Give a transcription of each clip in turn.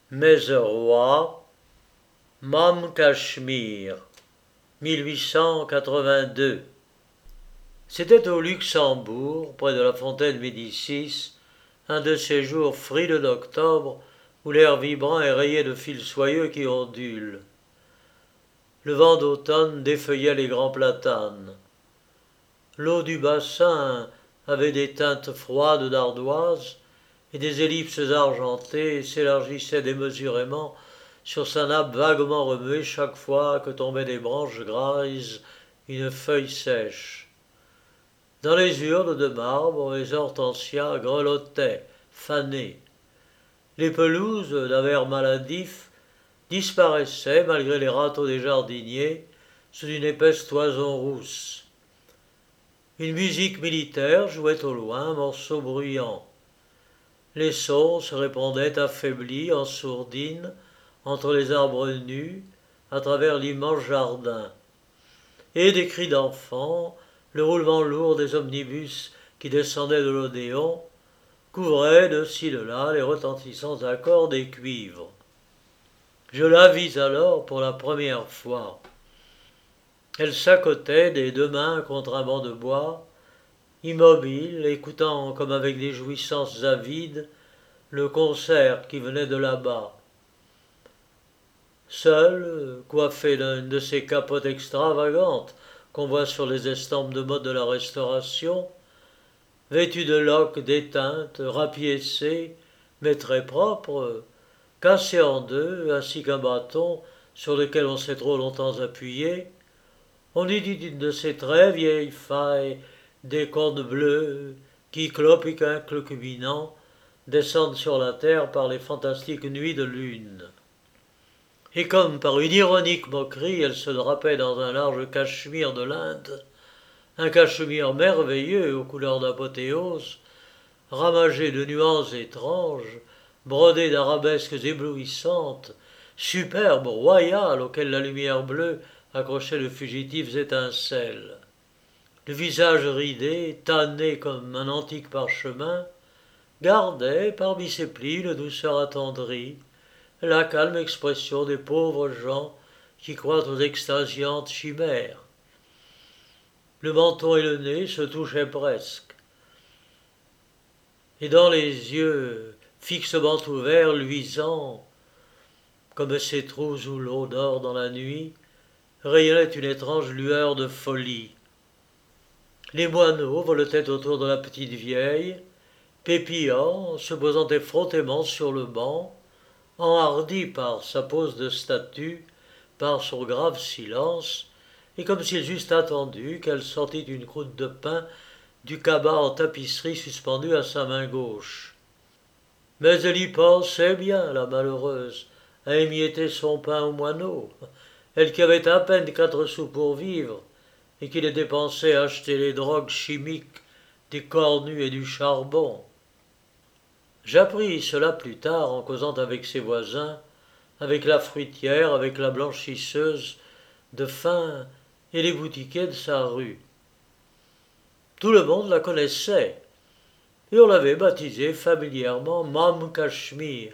Mezeroy, Mam Cachemire, 1882. C'était au Luxembourg, près de la fontaine Médicis, un de ces jours frileux d'octobre où l'air vibrant est rayé de fils soyeux qui ondulent. Le vent d'automne défeuillait les grands platanes. L'eau du bassin avait des teintes froides d'ardoise et des ellipses argentées s'élargissaient démesurément sur sa nappe vaguement remuée chaque fois que tombaient des branches grises une feuille sèche. Dans les urnes de marbre, les hortensias grelottaient, fanées. Les pelouses, d'un vert maladif, disparaissaient, malgré les râteaux des jardiniers, sous une épaisse toison rousse. Une musique militaire jouait au loin un morceau bruyant. Les sons se répandaient affaiblis en sourdine entre les arbres nus, à travers l'immense jardin. Et des cris d'enfants, le roulement lourd des omnibus qui descendaient de l'Odéon, couvraient de ci de là les retentissants accords des cuivres. Je la vis alors pour la première fois. Elle s'accotait des deux mains contre un banc de bois, immobile, écoutant comme avec des jouissances avides le concert qui venait de là-bas. Seule, coiffée d'une de ces capotes extravagantes qu'on voit sur les estampes de mode de la Restauration, vêtue de loques déteintes, rapiécée, mais très propre, cassée en deux, ainsi qu'un bâton sur lequel on s'est trop longtemps appuyé, on eût dit d'une de ces très vieilles failles des cornes bleues qui, clopiquins clocubinants, descendent sur la terre par les fantastiques nuits de lune. Et comme par une ironique moquerie, elle se drapait dans un large cachemire de l'Inde, un cachemire merveilleux aux couleurs d'apothéose, ramagé de nuances étranges, brodé d'arabesques éblouissantes, superbe, royal, auquel la lumière bleue accrochait de fugitives étincelles. Le visage ridé, tanné comme un antique parchemin, gardait, parmi ses plis, une douceur attendrie, la calme expression des pauvres gens qui croient aux extasiantes chimères. Le menton et le nez se touchaient presque, et dans les yeux fixement ouverts, luisants, comme ces trous où l'eau dort dans la nuit, rayonnait une étrange lueur de folie. Les moineaux voletaient autour de la petite vieille, pépillant, se posant effrontément sur le banc, enhardi par sa pose de statue, par son grave silence, et comme s'ils eussent attendu qu'elle sortît une croûte de pain du cabas en tapisserie suspendu à sa main gauche. Mais elle y pensait bien, la malheureuse, à émietter son pain aux moineaux, elle qui avait à peine 4 sous pour vivre, et qui les dépensait à acheter les drogues chimiques, des cornus et du charbon. J'appris cela plus tard en causant avec ses voisins, avec la fruitière, avec la blanchisseuse de fin et les boutiquiers de sa rue. Tout le monde la connaissait, et on l'avait baptisée familièrement Mam Cachemire.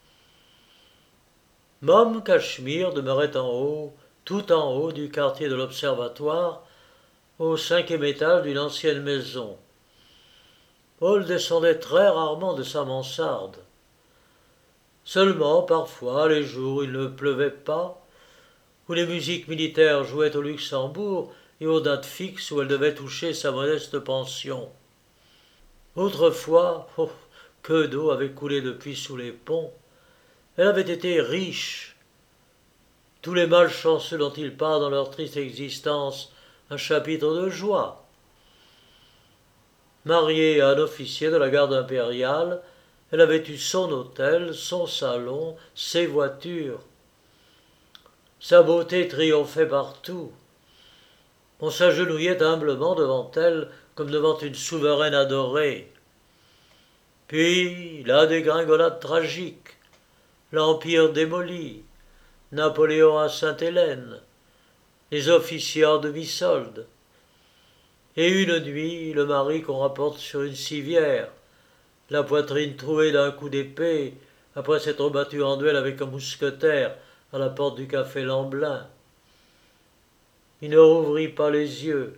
Mam Cachemire demeurait en haut, tout en haut du quartier de l'Observatoire, au 5e étage d'une ancienne maison. Paul descendait très rarement de sa mansarde. Seulement, parfois, les jours où il ne pleuvait pas, où les musiques militaires jouaient au Luxembourg et aux dates fixes où elle devait toucher sa modeste pension. Autrefois, que d'eau avait coulé depuis sous les ponts, elle avait été riche. Tous les malchanceux dont-ils parlent dans leur triste existence un chapitre de joie. Mariée à un officier de la garde impériale, elle avait eu son hôtel, son salon, ses voitures. Sa beauté triomphait partout. On s'agenouillait humblement devant elle comme devant une souveraine adorée. Puis la dégringolade tragique, l'Empire démoli, Napoléon à Sainte-Hélène, les officiers en demi-solde. Et une nuit, le mari qu'on rapporte sur une civière, la poitrine trouée d'un coup d'épée, après s'être battu en duel avec un mousquetaire à la porte du café Lamblin. Il ne rouvrit pas les yeux.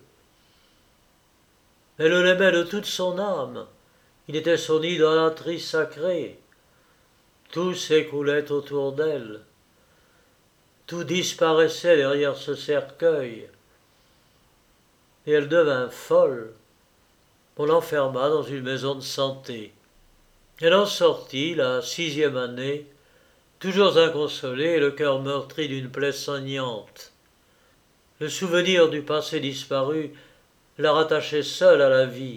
Elle l'aimait de toute son âme. Il était son idolâtrie sacrée. Tout s'écroulait autour d'elle. Tout disparaissait derrière ce cercueil. Et elle devint folle. On l'enferma dans une maison de santé. Elle en sortit, la 6e année, toujours inconsolée et le cœur meurtri d'une plaie saignante. Le souvenir du passé disparu la rattachait seule à la vie.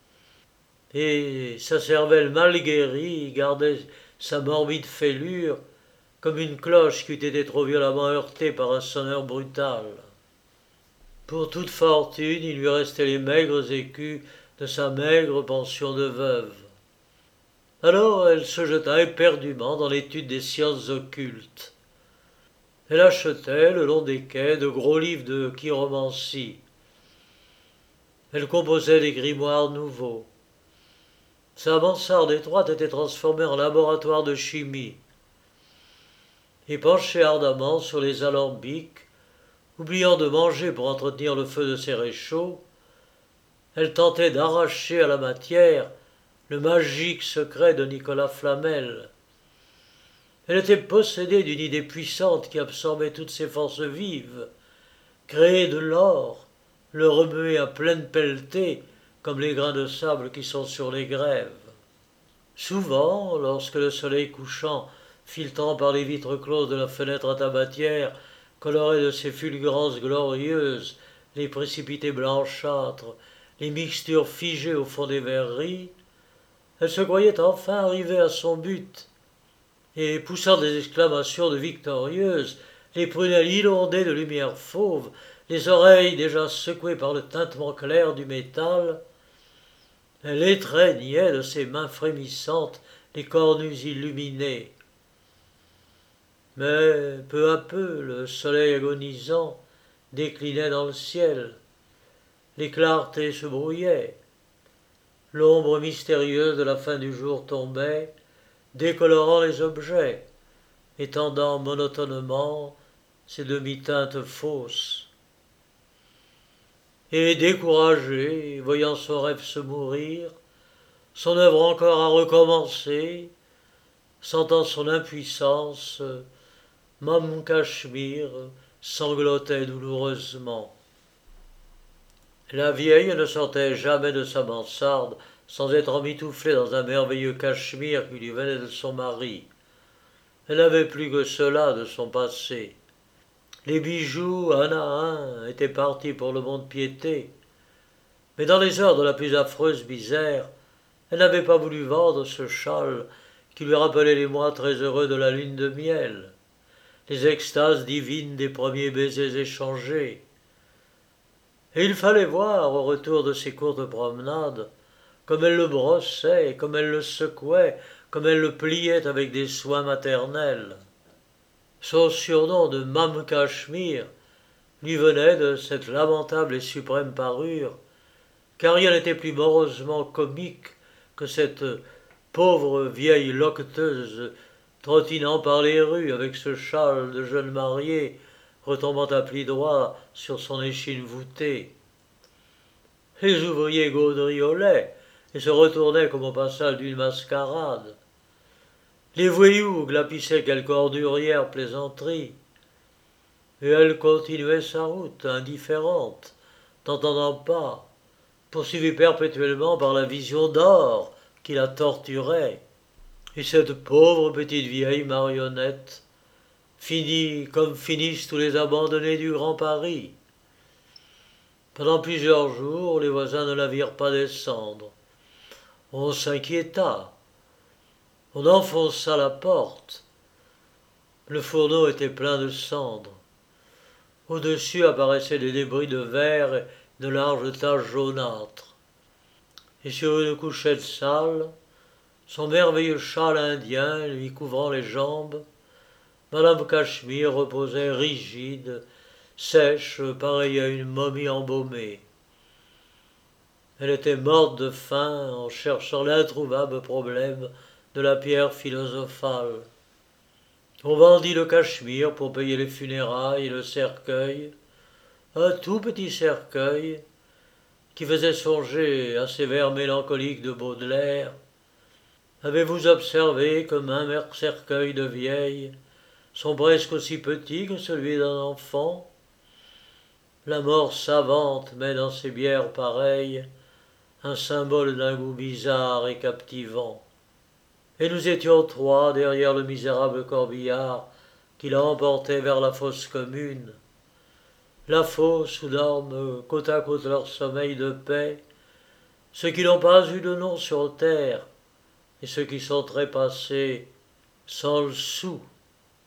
Et sa cervelle mal guérie gardait sa morbide fêlure comme une cloche qui eût été trop violemment heurtée par un sonneur brutal. Pour toute fortune, il lui restait les maigres écus de sa maigre pension de veuve. Alors elle se jeta éperdument dans l'étude des sciences occultes. Elle achetait, le long des quais, de gros livres de chiromancie. Elle composait des grimoires nouveaux. Sa mansarde étroite était transformée en laboratoire de chimie. Et penchée ardemment sur les alambics, oubliant de manger pour entretenir le feu de ses réchauds, elle tentait d'arracher à la matière le magique secret de Nicolas Flamel. Elle était possédée d'une idée puissante qui absorbait toutes ses forces vives, créer de l'or, le remuer à pleine pelletée comme les grains de sable qui sont sur les grèves. Souvent, lorsque le soleil couchant, filtrant par les vitres closes de la fenêtre à tabatière, colorait de ses fulgurances glorieuses les précipités blanchâtres, les mixtures figées au fond des verreries, elle se croyait enfin arrivée à son but, et poussant des exclamations de victorieuse, les prunelles inondées de lumière fauve, les oreilles déjà secouées par le tintement clair du métal, elle étreignait de ses mains frémissantes les cornues illuminées. Mais peu à peu, le soleil agonisant déclinait dans le ciel. Les clartés se brouillaient. L'ombre mystérieuse de la fin du jour tombait, décolorant les objets, étendant monotonement ses demi-teintes fausses. Et découragé, voyant son rêve se mourir, son œuvre encore à recommencer, sentant son impuissance, Mam Cachemire sanglotait douloureusement. La vieille ne sortait jamais de sa mansarde sans être emmitouflée dans un merveilleux cachemire qui lui venait de son mari. Elle n'avait plus que cela de son passé. Les bijoux, un à un, étaient partis pour le mont-de-piété. Mais dans les heures de la plus affreuse misère, elle n'avait pas voulu vendre ce châle qui lui rappelait les mois très heureux de la lune de miel, les extases divines des premiers baisers échangés. Et il fallait voir, au retour de ces courtes promenades, comme elle le brossait, comme elle le secouait, comme elle le pliait avec des soins maternels. Son surnom de Mam Cachemire lui venait de cette lamentable et suprême parure, car rien n'était plus morosement comique que cette pauvre vieille loqueteuse trottinant par les rues avec ce châle de jeune mariée retombant à plis droits sur son échine voûtée. Les ouvriers gaudriolaient et se retournaient comme au passage d'une mascarade. Les voyous glapissaient quelque ordurière plaisanterie. Et elle continuait sa route, indifférente, n'entendant pas, poursuivie perpétuellement par la vision d'or qui la torturait. Et cette pauvre petite vieille marionnette finit comme finissent tous les abandonnés du Grand Paris. Pendant plusieurs jours, les voisins ne la virent pas descendre. On s'inquiéta. On enfonça la porte. Le fourneau était plein de cendres. Au-dessus apparaissaient des débris de verre et de larges taches jaunâtres. Et sur une couchette sale, son merveilleux châle indien lui couvrant les jambes, Madame Cachemire reposait rigide, sèche, pareille à une momie embaumée. Elle était morte de faim en cherchant l'introuvable problème de la pierre philosophale. On vendit le cachemire pour payer les funérailles et le cercueil, un tout petit cercueil qui faisait songer à ces vers mélancoliques de Baudelaire. Avez-vous observé que même cercueil de vieille sont presque aussi petits que celui d'un enfant? La mort savante met dans ses bières pareilles un symbole d'un goût bizarre et captivant. Et nous étions trois derrière le misérable corbillard qui l'emportait vers la fosse commune. La fosse où dorment côte à côte leur sommeil de paix, ceux qui n'ont pas eu de nom sur terre et ceux qui sont trépassés sans le sou